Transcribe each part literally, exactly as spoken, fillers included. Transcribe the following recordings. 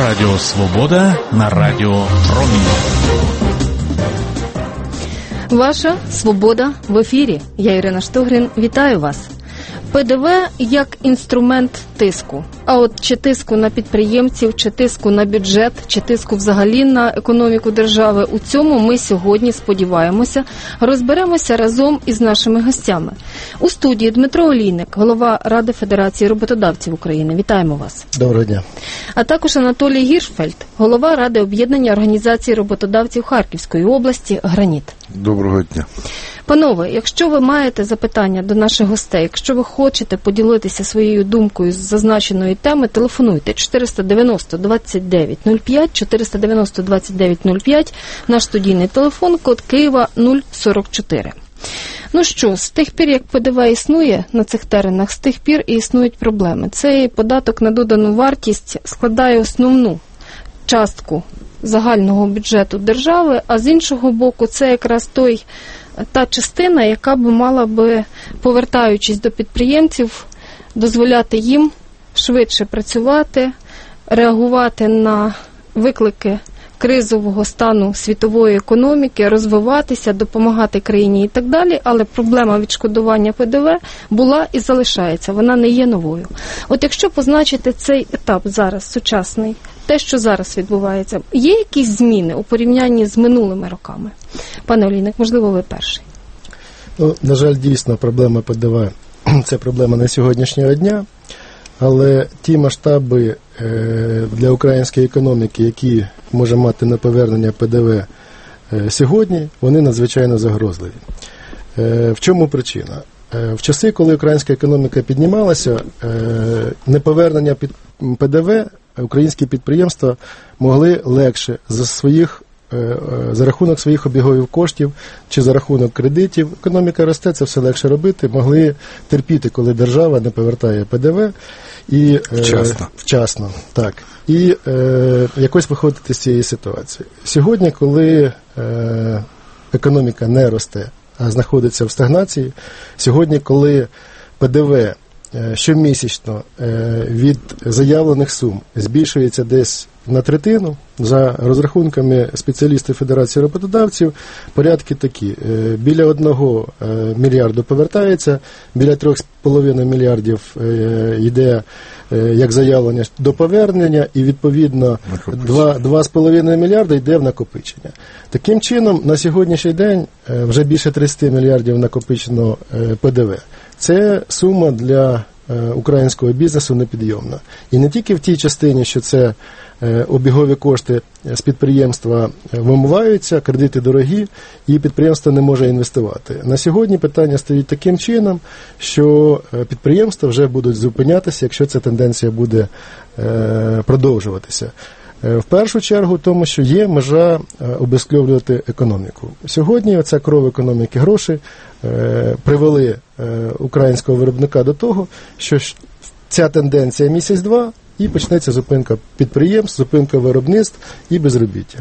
Радіо Свобода на Радіо Промінь. Ваша Свобода в ефірі. Я Ірина Штогрін. Вітаю вас. ПДВ як інструмент тиску. А от чи тиску на підприємців, чи тиску на бюджет, чи тиску взагалі на економіку держави, у цьому ми сьогодні, сподіваємося, розберемося разом із нашими гостями. У студії Дмитро Олійник, голова Ради Федерації роботодавців України. Вітаємо вас. Доброго дня. А також Анатолій Гіршфельд, голова Ради об'єднання організацій роботодавців Харківської області «Граніт». Доброго дня. Панове, якщо ви маєте запитання до наших гостей, якщо ви хочете поділитися своєю думкою з зазначеної теми, телефонуйте чотириста дев'яносто двадцять дев'ять нуль п'ять, чотириста дев'яносто двадцять дев'ять нуль п'ять, наш студійний телефон, код Києва нуль сорок чотири. Ну що, з тих пір, як ПДВ існує на цих теренах, з тих пір і існують проблеми. Цей податок на додану вартість складає основну частку загального бюджету держави, а з іншого боку, це якраз той та частина, яка б мала би, повертаючись до підприємців, дозволяти їм швидше працювати, реагувати на виклики кризового стану світової економіки, розвиватися, допомагати країні і так далі, але проблема відшкодування ПДВ була і залишається, вона не є новою. От якщо позначити цей етап зараз, сучасний, те, що зараз відбувається, є якісь зміни у порівнянні з минулими роками? Пане Олійник, можливо, ви перший. Ну, на жаль, дійсно, проблема ПДВ – це проблема не сьогоднішнього дня, але ті масштаби е, для української економіки, які може мати на повернення ПДВ е, сьогодні, вони надзвичайно загрозливі. Е, в чому причина? Е, в часи, коли українська економіка піднімалася, е, неповернення під ПДВ українські підприємства могли легше за своїх за рахунок своїх обігових коштів чи за рахунок кредитів, економіка росте, це все легше робити, могли терпіти, коли держава не повертає ПДВ і вчасно, е, вчасно так, і е, якось виходити з цієї ситуації. Сьогодні, коли е, економіка не росте, а знаходиться в стагнації, сьогодні, коли ПДВ щомісячно від заявлених сум збільшується десь на третину, за розрахунками спеціалістів Федерації роботодавців, порядки такі. Біля одного мільярду повертається, біля трьох з половиною мільярдів йде як заявлення до повернення, і відповідно два з половиною мільярда йде в накопичення. Таким чином, на сьогоднішній день вже більше тридцять мільярдів накопичено ПДВ. Це сума для українського бізнесу непідйомна. І не тільки в тій частині, що це обігові кошти з підприємства вимиваються, кредити дорогі, і підприємство не може інвестувати. На сьогодні питання стоїть таким чином, що підприємства вже будуть зупинятися, якщо ця тенденція буде продовжуватися. В першу чергу тому, що є межа обезкльовувати економіку. Сьогодні оця кров економіки гроші е, привели е, українського виробника до того, що ця тенденція місяць-два і почнеться зупинка підприємств, зупинка виробництв і безробіття.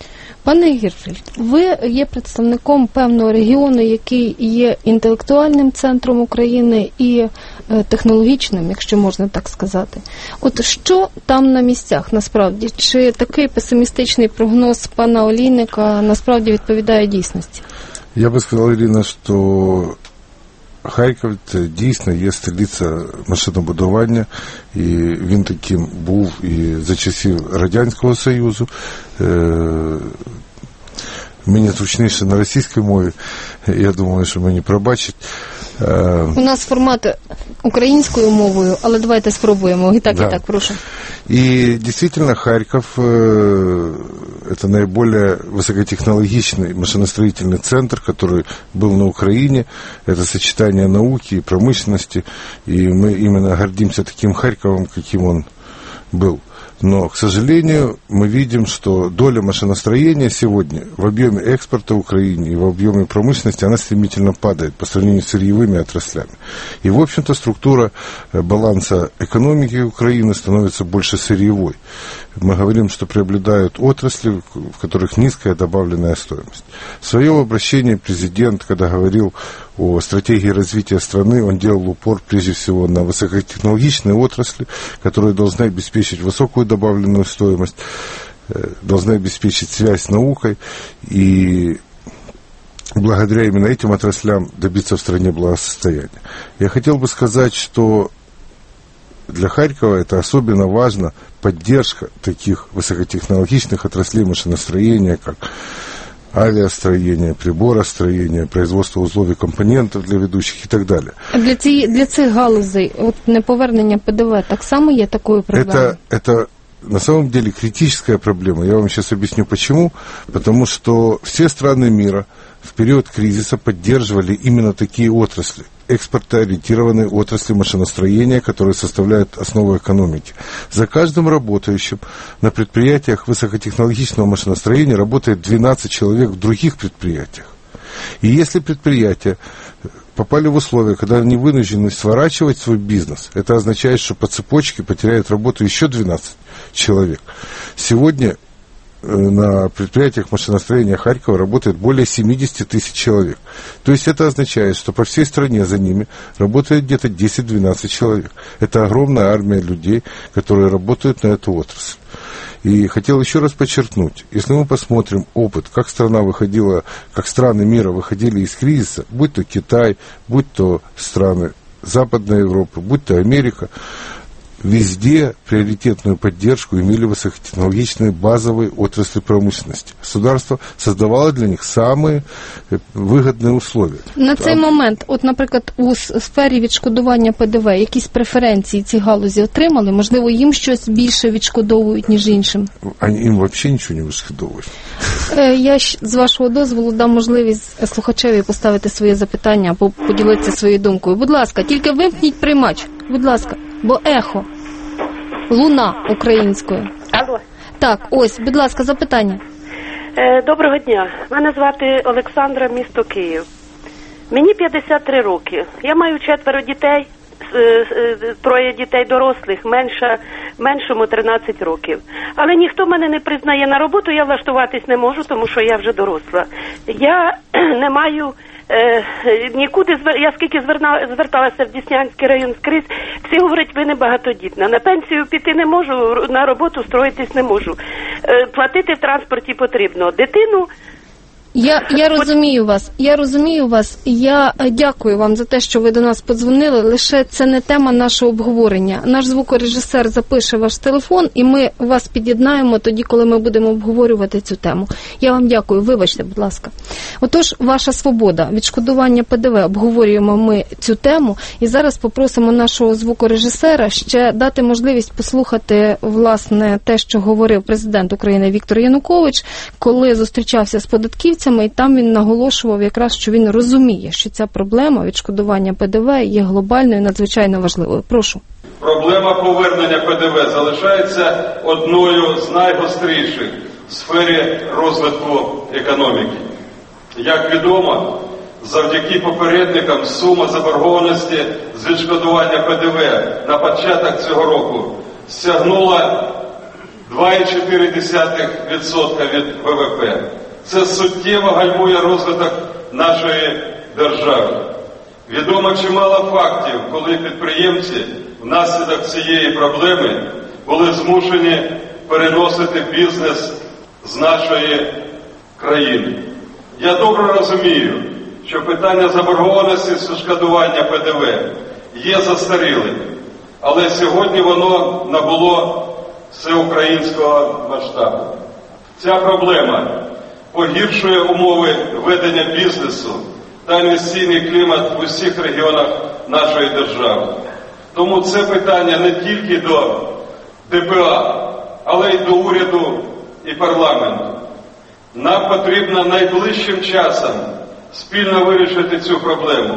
Пане Гіршфельд, ви є представником певного регіону, який є інтелектуальним центром України і технологічним, якщо можна так сказати. От що там на місцях насправді? Чи такий песимістичний прогноз пана Олійника насправді відповідає дійсності? Я би сказав, Ірина, що Харків – це дійсно є столиця машинобудування, і він таким був і за часів Радянського Союзу. Мені зручніше на російській мові, я думаю, що мені пробачать. У нас формат українською мовою, але давайте спробуємо. І так, да. І так, прошу. И действительно, Харьков э, – это наиболее высокотехнологичный машиностроительный центр, который был на Украине. Это сочетание науки и промышленности, и мы именно гордимся таким Харьковом, каким он был. Но, к сожалению, мы видим, что доля машиностроения сегодня в объеме экспорта Украины и в объеме промышленности, она стремительно падает по сравнению с сырьевыми отраслями. И, в общем-то, структура баланса экономики Украины становится больше сырьевой. Мы говорим, что преобладают отрасли, в которых низкая добавленная стоимость. В своем обращении президент, когда говорил о о стратегии развития страны, он делал упор прежде всего на высокотехнологичные отрасли, которые должны обеспечить высокую добавленную стоимость, должны обеспечить связь с наукой и благодаря именно этим отраслям добиться в стране благосостояния. Я хотел бы сказать, что для Харькова это особенно важно поддержка таких высокотехнологичных отраслей машиностроения, как авиастроение, приборостроение, производство узлов и компонентов для ведущих и так далее. Для, ці, для цих галузей от неповернення ПДВ так само є такою проблемою? Это, это на самом деле критическая проблема. Я вам сейчас объясню почему. Потому что все страны мира в период кризиса поддерживали именно такие отрасли, экспортоориентированные отрасли машиностроения, которые составляют основу экономики. За каждым работающим на предприятиях высокотехнологичного машиностроения работает двенадцать человек в других предприятиях. И если предприятия попали в условия, когда они вынуждены сворачивать свой бизнес, это означает, что по цепочке потеряют работу еще двенадцать человек. Сегодня на предприятиях машиностроения Харькова работает более семьдесят тысяч человек. То есть это означает, что по всей стране за ними работает где-то десять-двенадцать человек. Это огромная армия людей, которые работают на эту отрасль. И хотел еще раз подчеркнуть, если мы посмотрим опыт, как страна выходила, как страны мира выходили из кризиса, будь то Китай, будь то страны Западной Европы, будь то Америка, везде приоритетную поддержку имели высокотехнологичные базовые отрасли промышленности. Государство создавало для них самые вигідні условия. На цей момент, от, наприклад, у сфері відшкодування ПДВ, якісь преференції ці галузі отримали? Можливо, їм щось більше відшкодовують, ніж іншим? Їм взагалі нічого не відшкодовують. Я з вашого дозволу дам можливість слухачеві поставити своє запитання або поділитися своєю думкою. Будь ласка, тільки вимкніть приймач. Будь ласка, бо ехо. Луна українською. Алло. Так, ось, будь ласка, запитання. Е, доброго дня. Мене звати Олександра, місто Київ. Мені п'ятдесят три роки. Я маю четверо дітей, троє дітей дорослих, менша, меншому тринадцять років. Але ніхто мене не признає на роботу, я влаштуватись не можу, тому що я вже доросла. Я не маю е, нікуди, я скільки зверна, зверталася в Деснянський район скрізь, всі говорять, ви не багатодітна. На пенсію піти не можу, на роботу строїтись не можу. Е, платити в транспорті потрібно. Дитину Я, я розумію вас, я розумію вас, я дякую вам за те, що ви до нас подзвонили, лише це не тема нашого обговорення. Наш звукорежисер запише ваш телефон, і ми вас під'єднаємо тоді, коли ми будемо обговорювати цю тему. Я вам дякую, вибачте, будь ласка. Отож, ваша свобода, відшкодування ПДВ, обговорюємо ми цю тему, і зараз попросимо нашого звукорежисера ще дати можливість послухати, власне, те, що говорив президент України Віктор Янукович, коли зустрічався з податківцями, і там він наголошував якраз, що він розуміє, що ця проблема відшкодування ПДВ є глобальною і надзвичайно важливою. Прошу. Проблема повернення ПДВ залишається одною з найгостріших в сфері розвитку економіки. Як відомо, завдяки попередникам сума заборгованості з відшкодування ПДВ на початок цього року сягнула два цілих чотири десятих відсотка від ВВП. Це суттєво гальмує розвиток нашої держави. Відомо чимало фактів, коли підприємці внаслідок цієї проблеми були змушені переносити бізнес з нашої країни. Я добре розумію, що питання заборгованості з відшкодування ПДВ є застарілим, але сьогодні воно набуло всеукраїнського масштабу. Ця проблема погіршує умови ведення бізнесу та інвестиційний клімат в усіх регіонах нашої держави. Тому це питання не тільки до ДПА, але й до уряду і парламенту. Нам потрібно найближчим часом спільно вирішити цю проблему.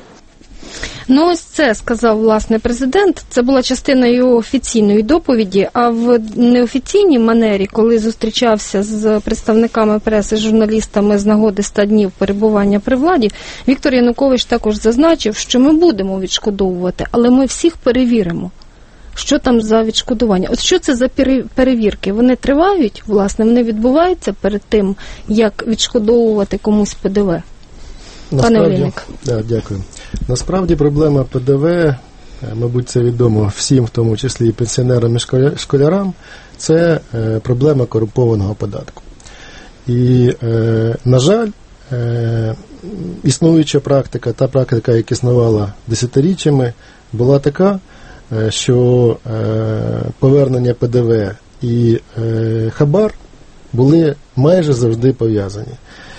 Ну, ось це сказав, власне, президент. Це була частина його офіційної доповіді, а в неофіційній манері, коли зустрічався з представниками преси, журналістами з нагоди ста днів перебування при владі, Віктор Янукович також зазначив, що ми будемо відшкодовувати, але ми всіх перевіримо. Що там за відшкодування? От що це за перевірки? Вони тривають, власне, вони відбуваються перед тим, як відшкодовувати комусь ПДВ? Пане Олійник. Да, дякую. Насправді проблема ПДВ, мабуть, це відомо всім, в тому числі і пенсіонерам, і школярам, це е, проблема корумпованого податку. І, е, на жаль, е, існуюча практика, та практика, яка існувала десятиріччями, була така, е, що е, повернення ПДВ і е, хабар були майже завжди пов'язані.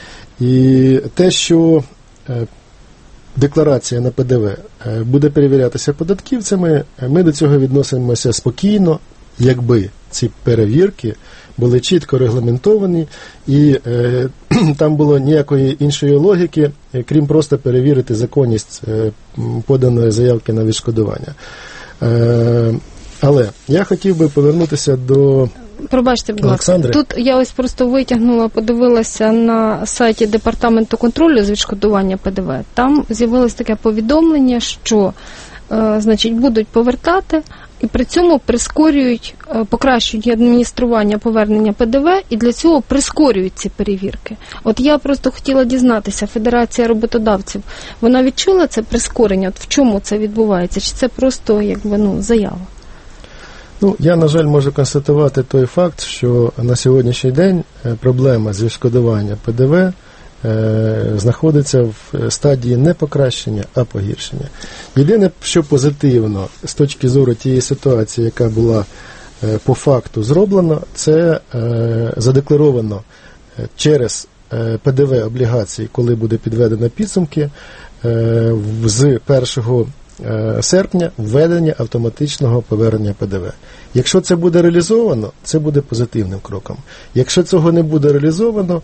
І те, що е, декларація на ПДВ е, буде перевірятися податківцями, ми до цього відносимося спокійно, якби ці перевірки були чітко регламентовані і е, там було ніякої іншої логіки, крім просто перевірити законність е, поданої заявки на відшкодування. Е, але я хотів би повернутися до Пробачте, будь ласка, тут я ось просто витягнула, подивилася на сайті Департаменту контролю з відшкодування ПДВ. Там з'явилось таке повідомлення, що е, значить, будуть повертати і при цьому прискорюють, е, покращують адміністрування повернення ПДВ і для цього прискорюють ці перевірки. От я просто хотіла дізнатися, Федерація роботодавців, вона відчула це прискорення? От в чому це відбувається? Чи це просто якби, ну, заява? Ну, я, на жаль, можу констатувати той факт, що на сьогоднішній день проблема з відшкодування ПДВ е, знаходиться в стадії не покращення, а погіршення. Єдине, що позитивно з точки зору тієї ситуації, яка була е, по факту зроблена, це е, задекларовано через е, ПДВ облігації, коли буде підведено підсумки, е, з першого серпня введення автоматичного повернення ПДВ. Якщо це буде реалізовано, це буде позитивним кроком. Якщо цього не буде реалізовано,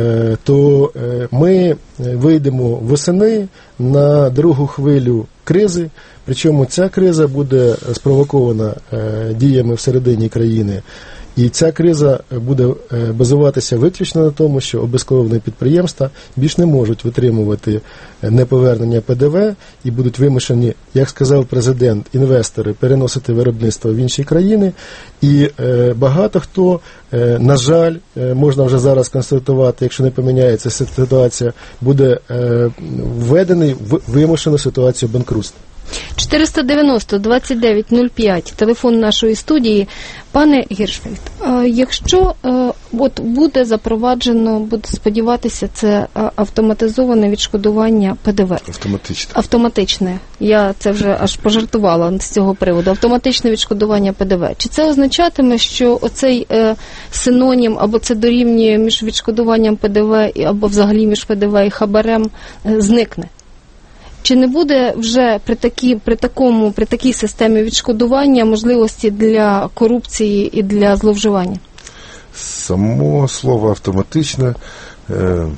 то ми вийдемо восени на другу хвилю кризи, причому ця криза буде спровокована діями всередині країни. І ця криза буде базуватися виключно на тому, що обескровлені підприємства більш не можуть витримувати неповернення ПДВ і будуть вимушені, як сказав президент, інвестори переносити виробництво в інші країни. І е, багато хто, е, на жаль, е, можна вже зараз констатувати, якщо не поміняється ситуація, буде е, введений в вимушену ситуацію банкрутства. чотириста дев'яносто двадцять дев'ять нуль п'ять, телефон нашої студії. Пане Гіршфельд, якщо от буде запроваджено, буде сподіватися, це автоматизоване відшкодування ПДВ. Автоматичне. Автоматичне. Я це вже аж пожартувала з цього приводу. Автоматичне відшкодування ПДВ. Чи це означатиме, що оцей е, синонім, або це дорівнює між відшкодуванням ПДВ, або взагалі між ПДВ і хабарем, е, зникне? Чи не буде вже при такі, при такому, при такій системі відшкодування можливості для корупції і для зловживання? Само слово «автоматично» э,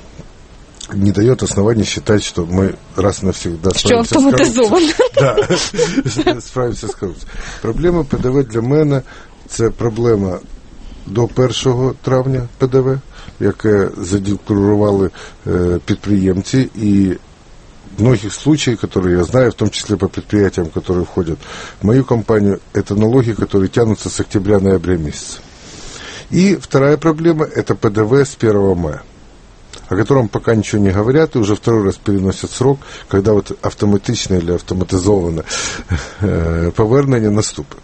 не дает оснований считать, что мы раз и навсегда справимся с коррупцией. Да, справимся с коррупцией. Проблема ПДВ для мене – це проблема до першого травня ПДВ, яке задекларували э, підприємці, і в многих случаях, которые я знаю, в том числе по предприятиям, которые входят в мою компанию, это налоги, которые тянутся с октября-ноября месяца. И вторая проблема – это ПДВ с первого мая, о котором пока ничего не говорят, и уже второй раз переносят срок, когда вот автоматично или автоматизованно повернення наступит.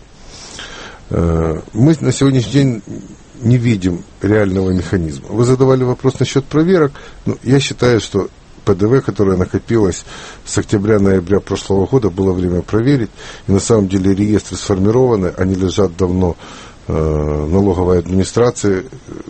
Мы на сегодняшний день не видим реального механизма. Вы задавали вопрос насчет проверок. Ну, я считаю, что ПДВ, которое накопилось с октября-ноября прошлого года, было время проверить. И на самом деле реестры сформированы, они лежат давно э, налоговой администрации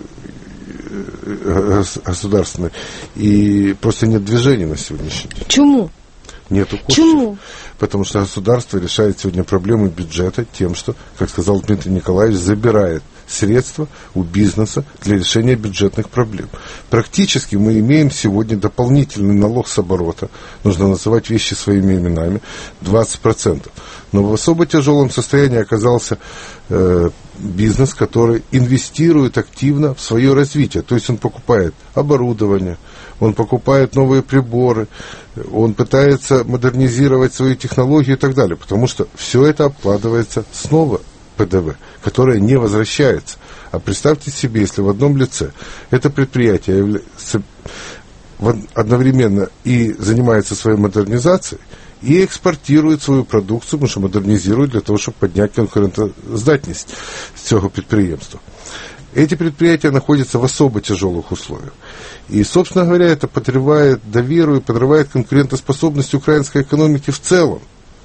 э, государственной. И просто нет движения на сегодняшний день. Чему? Нету курсов. Чему? Потому что государство решает сегодня проблемы бюджета тем, что, как сказал Дмитрий Николаевич, забирает средства у бизнеса для решения бюджетных проблем. Практически мы имеем сегодня дополнительный налог с оборота, нужно называть вещи своими именами, двадцать процентов. Но в особо тяжелом состоянии оказался э, бизнес, который инвестирует активно в свое развитие. То есть он покупает оборудование, он покупает новые приборы, он пытается модернизировать свои технологии и так далее, потому что все это обкладывается снова ПДВ, которое не возвращается. А представьте себе, если в одном лице это предприятие одновременно и занимается своей модернизацией, и экспортирует свою продукцию, потому что модернизирует для того, чтобы поднять конкурентоздатность цього підприємства. Эти предприятия находятся в особо тяжелых условиях. И, собственно говоря, это подрывает доверие, подрывает конкурентоспособность украинской экономики в целом.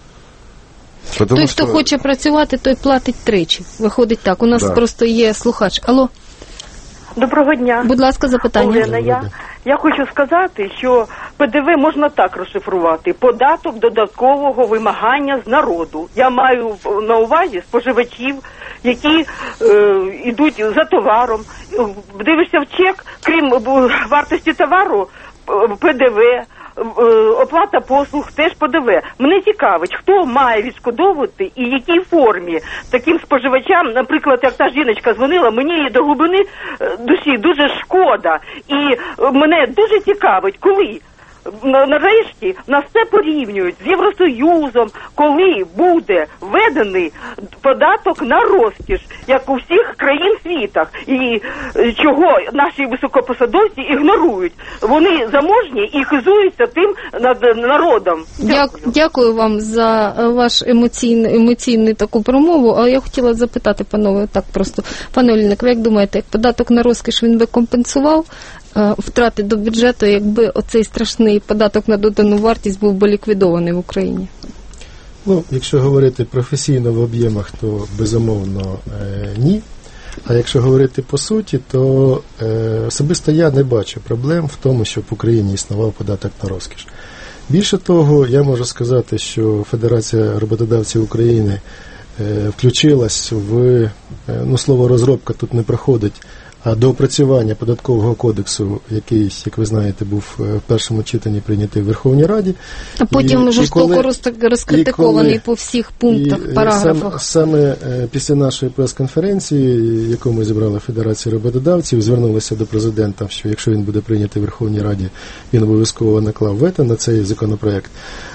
Потому той, що... хто хоче працювати, той платить тричі. Виходить так. У нас да. просто є слухач. Алло. Доброго дня. Будь ласка, запитання. Олена, я, я хочу сказати, що ПДВ можна так розшифрувати. Податок додаткового вимагання з народу. Я маю на увазі споживачів, які е, йдуть за товаром. Дивишся в чек, крім вартості товару, ПДВ, оплата послуг, теж ПДВ. Мене цікавить, хто має відшкодовувати і в якій формі таким споживачам, наприклад, як та жіночка дзвонила, мені до глибини душі дуже шкода. І мене дуже цікавить, коли нарешті нас все порівнюють з Євросоюзом, коли буде введений податок на розкіш, як у всіх країн світах, і чого наші високопосадовці ігнорують. Вони заможні і хизуються тим над народом. Дякую, Дякую вам за ваш емоційний, емоційну таку промову, а я хотіла запитати, панове, так просто, пане Олійник, ви як думаєте, як податок на розкіш він би компенсував втрати до бюджету, якби оцей страшний податок на додану вартість був би ліквідований в Україні? Ну, якщо говорити професійно в об'ємах, то безумовно е, ні. А якщо говорити по суті, то е, особисто я не бачу проблем в тому, щоб в Україні існував податок на розкіш. Більше того, я можу сказати, що Федерація роботодавців України е, включилась в, е, ну, слово розробка тут не проходить, а до опрацювання податкового кодексу, який, як ви знаєте, був в першому читанні прийнятий в Верховній Раді. А потім і, жорстоко і коли, розкритикований коли, по всіх пунктах, і, параграфах. Саме, саме після нашої прес-конференції, яку ми зібрали Федерацію роботодавців, звернулися до президента, що якщо він буде прийнятий в Верховній Раді, він обов'язково наклав вето на цей законопроект.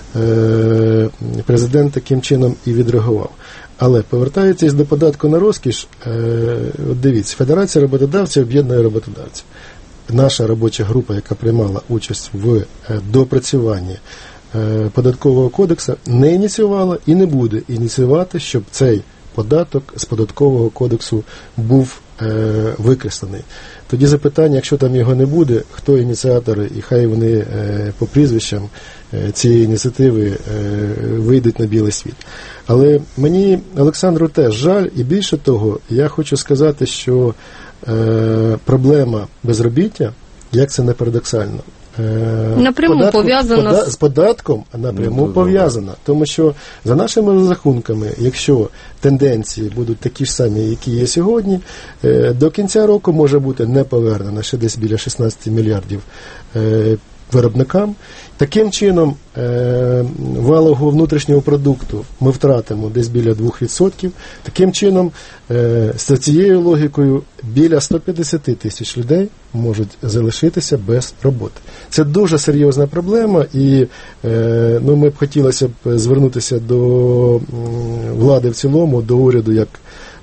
Президент таким чином і відреагував. Але повертаючись до податку на розкіш, е, от дивіться, Федерація роботодавців об'єднує роботодавців. Наша робоча група, яка приймала участь в е, доопрацюванні е, податкового кодексу, не ініціювала і не буде ініціювати, щоб цей податок з податкового кодексу був е, викреслений. Тоді запитання, якщо там його не буде, хто ініціатори, і хай вони е, по прізвищам е, цієї ініціативи е, вийдуть на білий світ. Але мені, Олександру, теж жаль, і більше того, я хочу сказати, що е, проблема безробіття, як це не парадоксально, е, напряму податку, пов'язана пода, з податком напряму ну, пов'язана. Тому що за нашими розрахунками, якщо тенденції будуть такі ж самі, які є сьогодні, е, до кінця року може бути не повернено ще десь біля шістнадцять мільярдів е, виробникам. Таким чином, е, валового внутрішнього продукту ми втратимо десь біля двох відсотків. Таким чином, е, з цією логікою, біля сто п'ятдесят тисяч людей можуть залишитися без роботи. Це дуже серйозна проблема, і е, ну, ми б хотілося б звернутися до влади в цілому, до уряду, як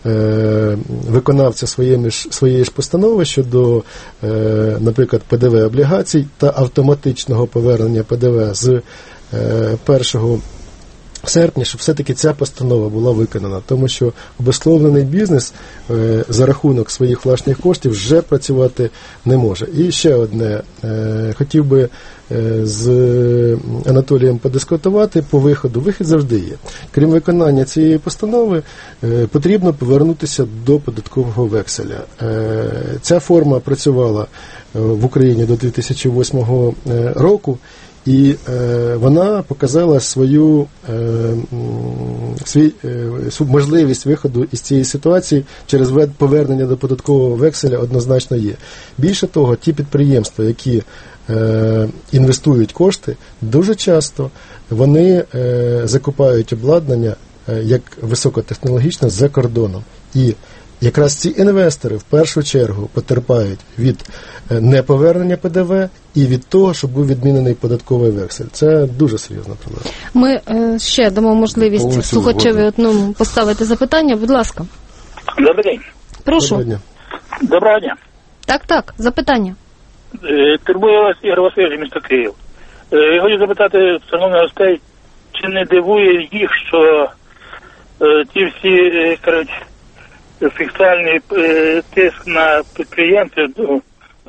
виконавця своєї ж, своєї ж постанови щодо, е, наприклад, ПДВ-облігацій та автоматичного повернення ПДВ з е, першого серпня, щоб все-таки ця постанова була виконана, тому що обусловлений бізнес е, за рахунок своїх власних коштів вже працювати не може. І ще одне, е, хотів би е, з Анатолієм подискутувати по виходу. Вихід завжди є. Крім виконання цієї постанови, е, потрібно повернутися до податкового векселя. Е, ця форма працювала в Україні до дві тисячі восьмого року, і е, вона показала свою е, свій, е, можливість виходу із цієї ситуації через повернення до податкового векселя однозначно є. Більше того, ті підприємства, які е, інвестують кошти, дуже часто вони е, закупають обладнання е, як високотехнологічне за кордоном. І якраз ці інвестори в першу чергу потерпають від неповернення ПДВ і від того, щоб був відмінений податковий вексель. Це дуже серйозна проблема. Ми е, ще дамо можливість слухачеві одному поставити запитання. Будь ласка. Добрий день. Прошу. Доброго дня. Доброго дня. Так, так, запитання. Турбує вас Ігор Васильович, місто Київ. Я хочу запитати шановних гостей, чи не дивує їх, що е, ті всі, е, коротше, фіксальний е, тиск на підприємців е,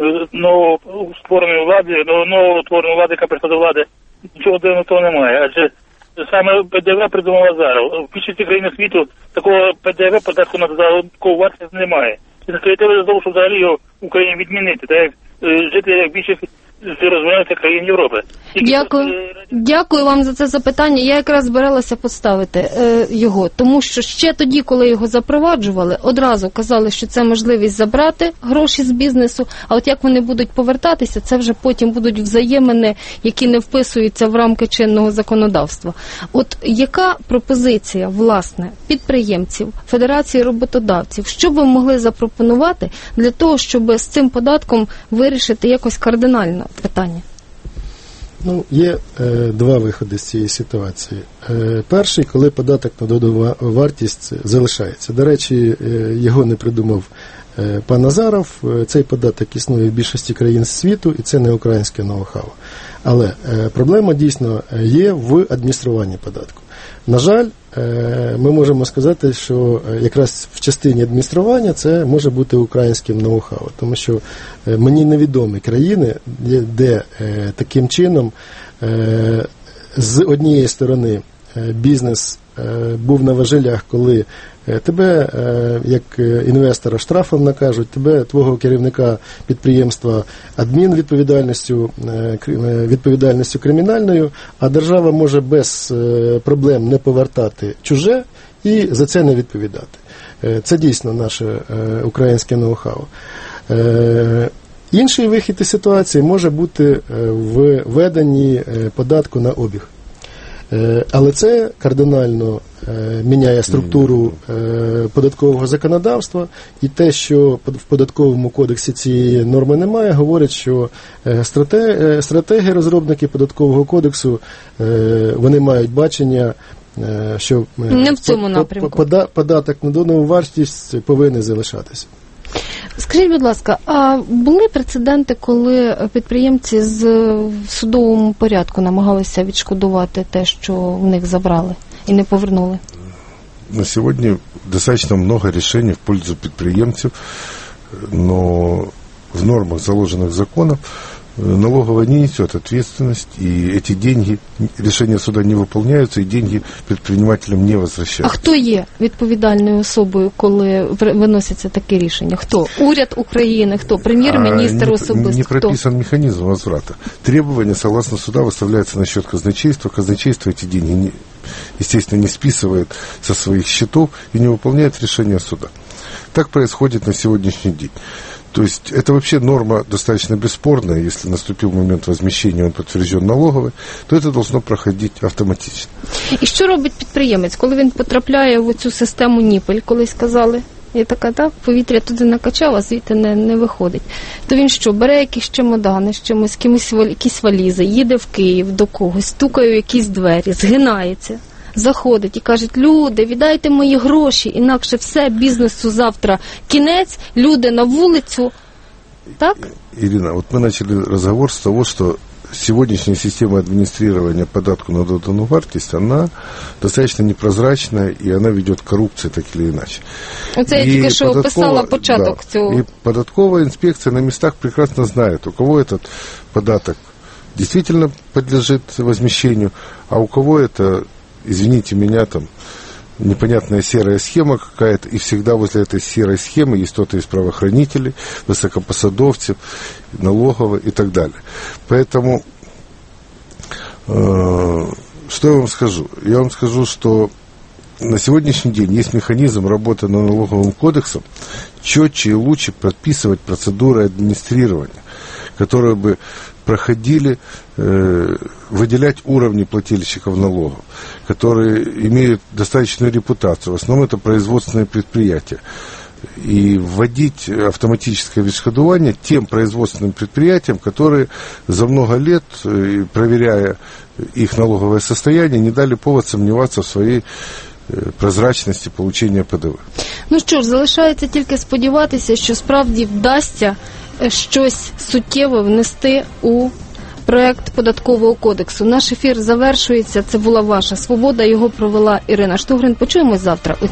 новоствореної влади, новоствореної влади, яка прийшла до влади, нічого дивного того немає. Адже саме ПДВ придумав Азаров. В більшості країн світу такого ПДВ, податку на додаткову вартість, немає. Чи не стоїте ви за того, що взагалі його в Україні відмінити, так як е, жити як більшість розвинутих країн Європи? Дякую. Дякую вам за це запитання. Я якраз збиралася поставити е, його, тому що ще тоді, коли його запроваджували, одразу казали, що це можливість забрати гроші з бізнесу, а от як вони будуть повертатися, це вже потім будуть взаємини, які не вписуються в рамки чинного законодавства. От яка пропозиція, власне, підприємців, Федерації роботодавців, що б ви могли запропонувати для того, щоб з цим податком вирішити якось кардинально питання? Ну, є е, два виходи з цієї ситуації. Е, перший, коли податок на додану вартість залишається. До речі, е, його не придумав е, пан Азаров. Е, цей податок існує в більшості країн світу, і це не українське ноу-хау. Але е, проблема дійсно є в адмініструванні податку. На жаль, е, ми можемо сказати, що якраз в частині адміністрування це може бути українським ноу-хау, тому що е, мені невідомі країни, де, де е, таким чином е, з однієї сторони е, бізнес е, був на важелях, коли е, тебе, е, як інвестора, штрафом накажуть, тебе, твого керівника підприємства, адмінвідповідальністю, е, відповідальністю кримінальною, а держава може без е, проблем не повертати чуже і за це не відповідати. Е, це дійсно наше е, українське ноу-хау. Е, інший вихід із ситуації може бути в введенні податку на обіг. Але це кардинально міняє структуру податкового законодавства, і те, що в податковому кодексі цієї норми немає, говорить, що стратегії розробники податкового кодексу, вони мають бачення, що не в цьому напрямку. Податок на додану вартість повинен залишатися. Скажіть, будь ласка, а були прецеденти, коли підприємці з в судовому порядку намагалися відшкодувати те, що в них забрали і не повернули? На сьогодні достатньо много рішень в пользу підприємців, но в нормах, заложенных законом, налоговая не несет ответственность, и эти деньги, решения суда не выполняются, и деньги предпринимателям не возвращаются. А хто є відповідальною особою, коли виносяться такі рішення? Хто? Уряд України? Хто? Прем'єр-міністр а, особисто? Не прописан механизм возврата. Требования, согласно суда, выставляются на счет казначейства. Казначейство эти деньги, не, естественно, не списывает со своих счетов и не выполняет решения суда. Так происходит на сегодняшний день. То есть это вообще норма достаточно бесспорная. Если наступил момент возмещения, он подтвержден налоговой, то это должно проходить автоматично. І що робить підприємець, коли він потрапляє в цю систему Ніпель, колись казали? І така, так, повітря туди накачав, а звідти не, не виходить. То він що, бере якісь чемодани з чимось, якісь, якісь валізи, їде в Київ до когось, стукає в якісь двері, згинається, заходить і каже: люди, віддайте мої гроші, інакше все, бізнесу завтра кінець, люди на вулицю. Так? Ирина, вот мы начали разговор с того, что сегодняшняя система администрирования податку на доданую вартість, она достаточно непрозрачная, и она ведет к коррупции так или иначе. Оце я тільки що описала початок да, цього. И податковая инспекция на местах прекрасно знает, у кого этот податок действительно подлежит возмещению, а у кого это, извините меня, там непонятная серая схема какая-то, и всегда возле этой серой схемы есть кто-то из правоохранителей, высокопосадовцев, налоговой и так далее. Поэтому, э, что я вам скажу? Я вам скажу, что на сегодняшний день есть механизм работы над налоговым кодексом, четче и лучше прописывать процедуры администрирования, которые бы проходили, э, выделять уровни плательщиков налогов, которые имеют достаточную репутацию. В основном это производственные предприятия. И вводить автоматическое відшкодування тем производственным предприятиям, которые за много лет, проверяя их налоговое состояние, не дали повод сомневаться в своей прозрачності получення ПДВ. Ну що ж, залишається тільки сподіватися, що справді вдасться щось суттєве внести у проект податкового кодексу. Наш ефір завершується. Це була ваша свобода. Його провела Ірина Штугрин. Почуємось завтра.